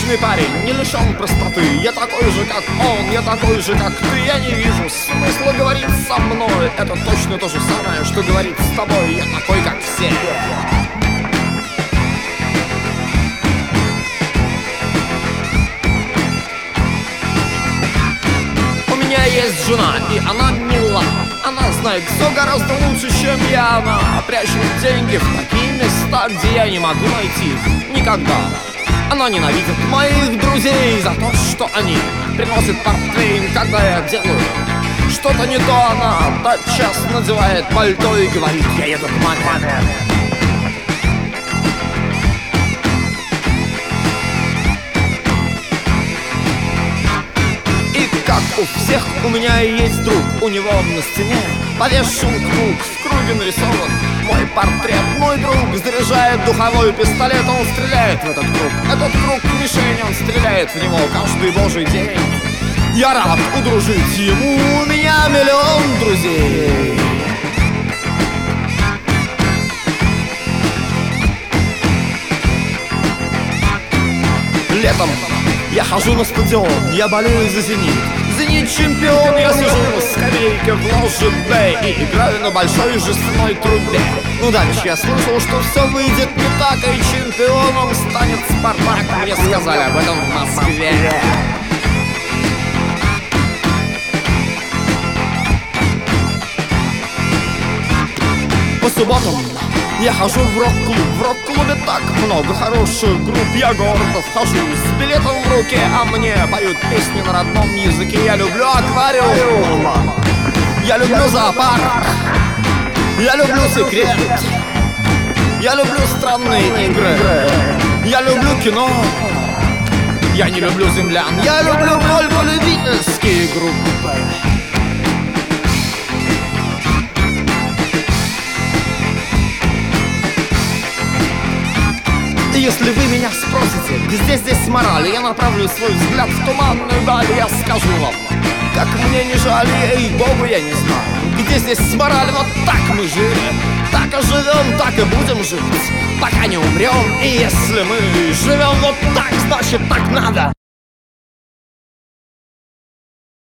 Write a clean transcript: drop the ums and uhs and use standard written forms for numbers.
Отличный парень, не лишен простоты. Я такой же, как он, я такой же, как ты. Я не вижу смысла говорить со мной. Это точно то же самое, что говорить с тобой. Я такой, как все. У меня есть жена, и она мила. Она знает все гораздо лучше, чем я. Она прячет деньги в такие места, где я не могу найти их никогда. Она ненавидит моих друзей за то, что они приносят портвейн, когда я делаю что-то не то. Она тотчас надевает пальто и говорит: я еду к маме. Как у всех, у меня есть друг. У него на стене повешен круг. В круге нарисован мой портрет. Мой друг заряжает духовой пистолет. Он стреляет в этот круг. Этот круг мишень, он стреляет в него каждый божий день. Я рад удружить ему, у меня миллион друзей. Летом я хожу на стадион, я болею за «Зенит». «Зенит» чемпион, я сижу на скамейке в ложе Б и играю на большой жестяной трубе. Ну дальше я слышал, что все выйдет не так, и чемпионом станет «Спартак». Мне сказали об этом в Москве. По субботам я хожу в рок-клуб. В рок-клубе так много хороших групп. Я гордо вхожу с билетом в руке, а мне поют песни на родном языке. Я люблю аквариум, я люблю зоопарк, я люблю секрет, я люблю странные игры, я люблю кино. Я не люблю землян, я люблю только любительские группы. Если вы меня спросите, где здесь мораль, я направлю свой взгляд в туманную даль. Я скажу вам, как мне не жаль, ей-богу, я не знаю, где здесь мораль. Вот так мы жили, так и живем, так и будем жить, пока не умрем. И если мы живем вот так, значит так надо.